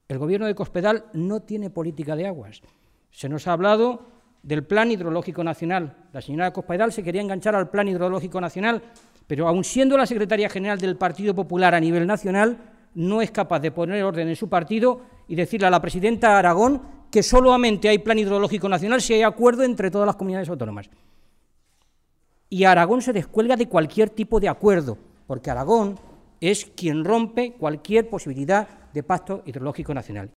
El Gobierno de Cospedal no tiene política de aguas. Se nos ha hablado del Plan Hidrológico Nacional. La señora Cospedal se quería enganchar al Plan Hidrológico Nacional, pero aun siendo la secretaria general del Partido Popular a nivel nacional, no es capaz de poner orden en su partido y decirle a la presidenta Aragón que solamente hay Plan Hidrológico Nacional si hay acuerdo entre todas las comunidades autónomas. Y Aragón se descuelga de cualquier tipo de acuerdo, porque Aragón es quien rompe cualquier posibilidad de pacto hidrológico nacional.